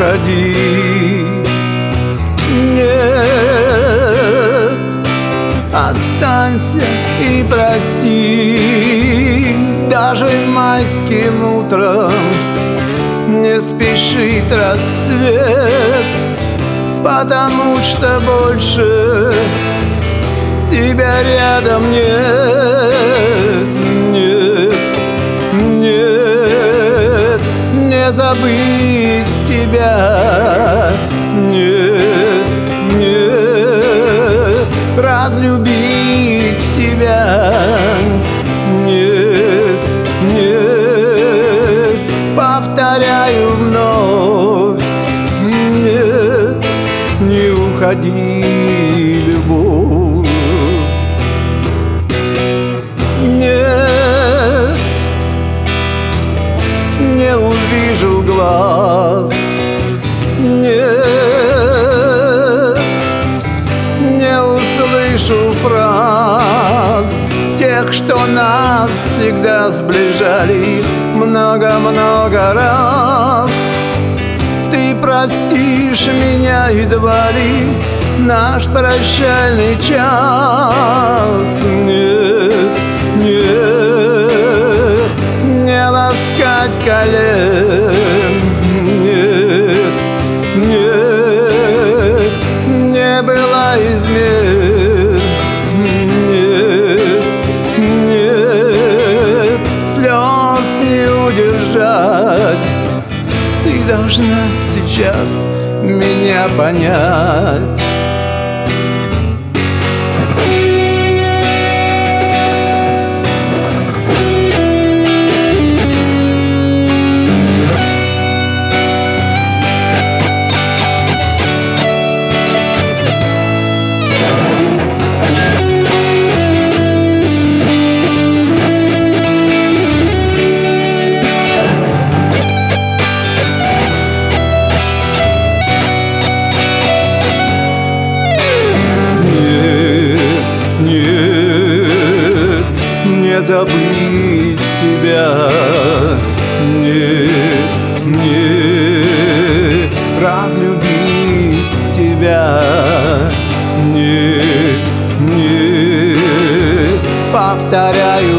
уходи. Нет, останься и прости. Даже майским утром не спешит рассвет, потому что больше тебя рядом нет. Нет, нет, не забыть тебя. Нет, нет, разлюбить тебя. Нет, нет, повторяю вновь. Нет, не уходи, любовь. Нет, не увижу глаз. Нет, не услышу фраз тех, что нас всегда сближали много-много раз. Ты простишь меня едва ли наш прощальный час. Нет, нет, не ласкать колен. Нет, нет, не было измен. Нет, нет, слез не удержать. Ты должна сейчас меня понять. Не забыть тебя. Нет, нет, разлюбить тебя. Нет, нет, повторяю